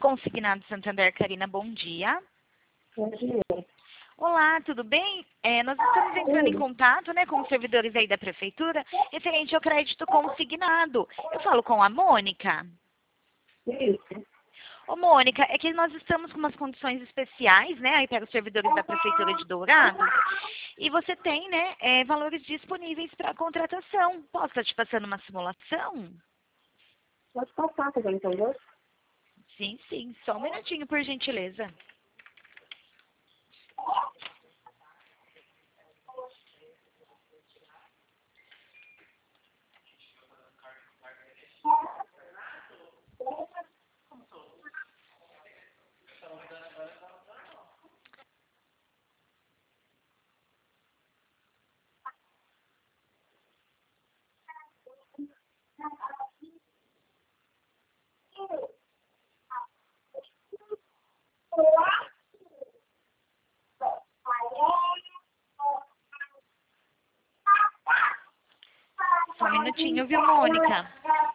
Consignado Santander, Karina, bom dia. Bom dia. Olá, tudo bem? Nós estamos entrando em contato, né, com os servidores aí da prefeitura, referente ao crédito consignado. Eu falo com a Mônica. Isso. Ô, Mônica, é que nós estamos com umas condições especiais, né, aí para os servidores da prefeitura de Dourados, e você tem, né, valores disponíveis para contratação. Posso estar te passando uma simulação? Pode passar, tá vendo, entendeu? Sim, sim. Só um minutinho, por gentileza. Só um minutinho, viu, Mônica?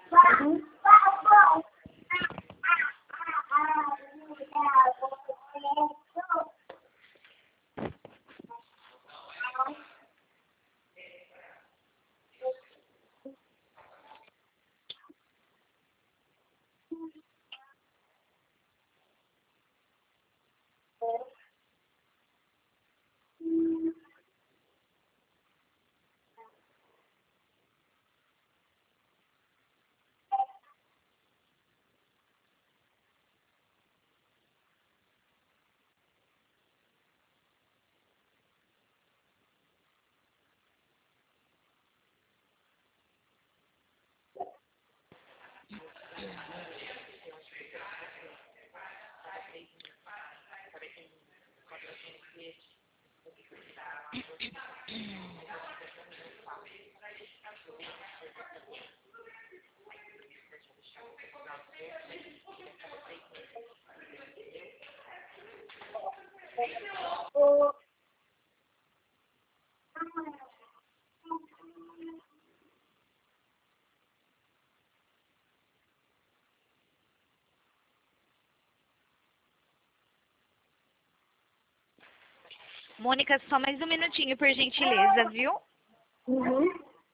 Mônica, só mais um minutinho, por gentileza, viu? Uhum.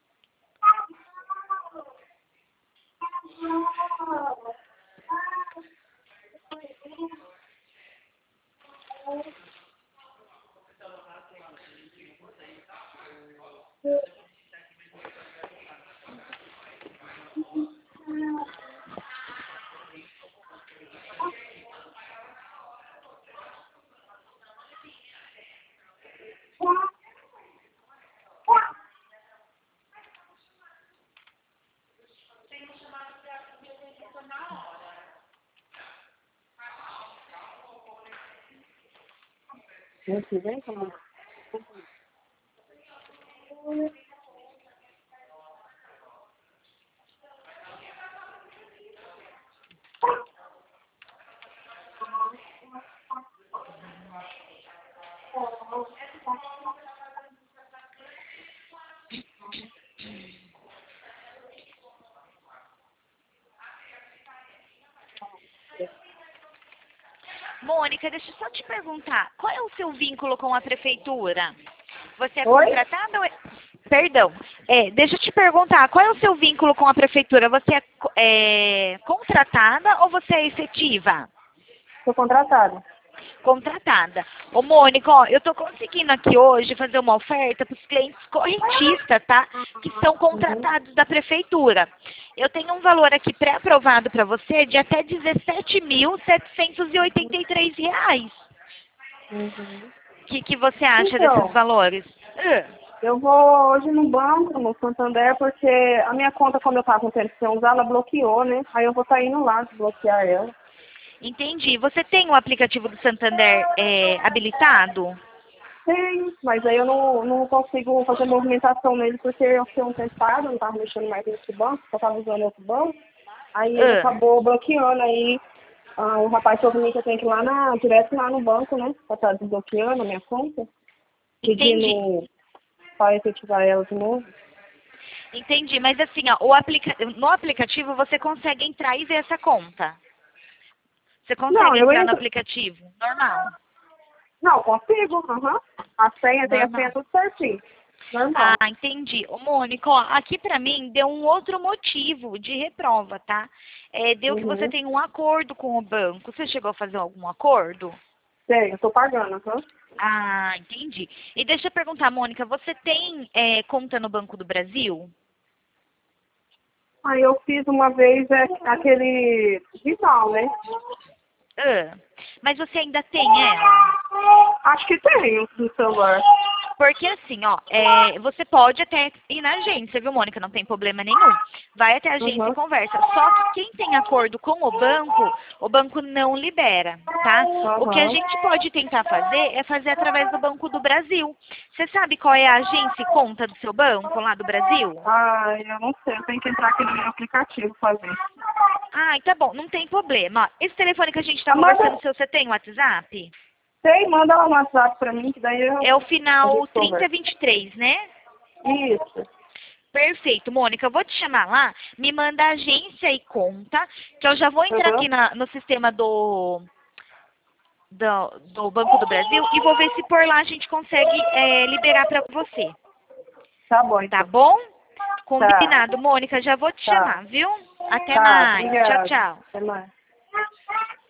Mês que vem, como? Mônica, deixa eu só te perguntar, qual é o seu vínculo com a prefeitura? Você é Oi? contratada ou é... Perdão, deixa eu te perguntar, qual é o seu vínculo com a prefeitura? Você é contratada ou você é efetiva? Sou contratada. Contratada. Ô, Mônica, ó, eu tô conseguindo aqui hoje fazer uma oferta para os clientes correntistas, tá? Que são contratados da prefeitura. Eu tenho um valor aqui pré-aprovado para você de até R$ 17.783. Uhum. Que você acha desses Então, valores? eu vou hoje no banco, no Santander, porque a minha conta, como eu tava com intenção de usar, ela bloqueou, né? Aí eu vou estar indo lá desbloquear ela. Entendi. Você tem o aplicativo do Santander habilitado? Tem, mas aí eu não consigo fazer movimentação nele porque eu fiquei um tempo parado, não tava mexendo mais nesse banco, só tava usando outro banco. Aí ele acabou bloqueando, aí o rapaz falou pra mim que eu tenho que ir lá direto lá no banco, né? Pra estar desbloqueando a minha conta, Entendi. pedindo para efetivar ela de novo. Entendi. Mas assim, ó, no aplicativo você consegue entrar e ver essa conta. Você Não, consegue eu entrar no entro. aplicativo? Normal. Não, consigo. Aham. A senha, tem a Normal. senha tudo certinho. Normal. Ah, entendi. Ô, Mônica, ó, aqui pra mim deu um outro motivo de reprova, tá? Deu que você Uhum. tem um acordo com o banco. Você chegou a fazer algum acordo? Sei, eu tô pagando, aham. Ah, entendi. E deixa eu perguntar, Mônica, você tem conta no Banco do Brasil? Aí eu fiz uma vez aquele digital, né? Ah, mas você ainda tem ela? Acho que tenho no celular. Porque assim, ó, você pode até ir na agência, viu, Mônica? Não tem problema nenhum. Vai até a agência e Uhum. conversa. Só que quem tem acordo com o banco não libera, tá? O que a Aham. gente pode tentar fazer é fazer através do Banco do Brasil. Você sabe qual é a agência e conta do seu banco lá do Brasil? Ah, eu não sei, eu tenho que entrar aqui no meu aplicativo fazer. Ai, tá bom, não tem problema. Ó, esse telefone que a gente tá Manda, conversando, você tem WhatsApp? sei, manda lá no WhatsApp pra mim, que daí É o a final gente conversa. 3023, né? Isso. Perfeito, Mônica, eu vou te chamar lá, me manda agência e conta, que eu já vou entrar Uhum. aqui no sistema do Banco do Brasil e vou ver se por lá a gente consegue liberar para você, Tá bom, tá então. bom? Tá, Combinado, Mônica, já vou te tá, chamar, viu? Até tá, mais, tchau, obrigada. tchau. Até mais.